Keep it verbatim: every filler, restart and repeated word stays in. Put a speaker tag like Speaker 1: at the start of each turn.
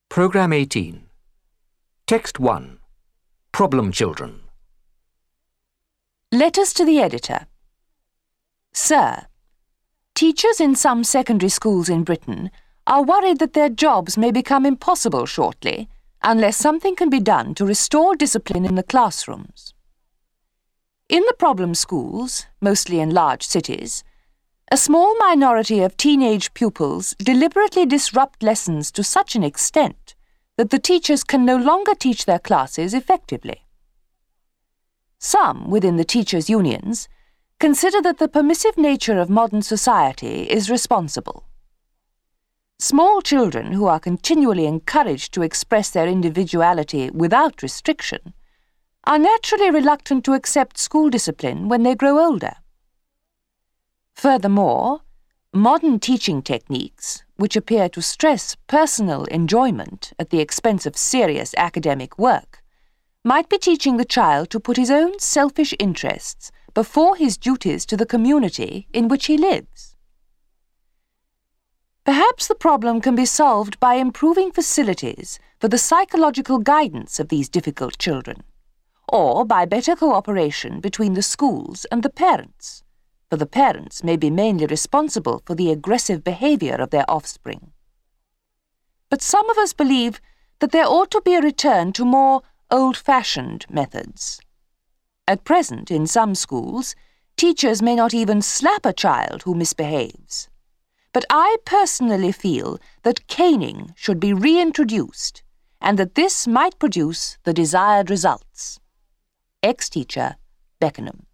Speaker 1: Programme eighteen. Text one. Problem Children.
Speaker 2: Letters to the Editor. Sir, teachers in some secondary schools in Britain are worried that their jobs may become impossible shortly unless something can be done to restore discipline in the classrooms. In the problem schools, mostly in large cities, a small minority of teenage pupils deliberately disrupt lessons to such an extent that the teachers can no longer teach their classes effectively. Some within the teachers' unions consider that the permissive nature of modern society is responsible. Small children who are continually encouraged to express their individuality without restriction are naturally reluctant to accept school discipline when they grow older. Furthermore, modern teaching techniques, which appear to stress personal enjoyment at the expense of serious academic work, might be teaching the child to put his own selfish interests before his duties to the community in which he lives. Perhaps the problem can be solved by improving facilities for the psychological guidance of these difficult children, or by better cooperation between the schools and the parents, for the parents may be mainly responsible for the aggressive behavior of their offspring. But some of us believe that there ought to be a return to more old-fashioned methods. At present, in some schools, teachers may not even slap a child who misbehaves. But I personally feel that caning should be reintroduced, and that this might produce the desired results. Ex-teacher, Beckenham.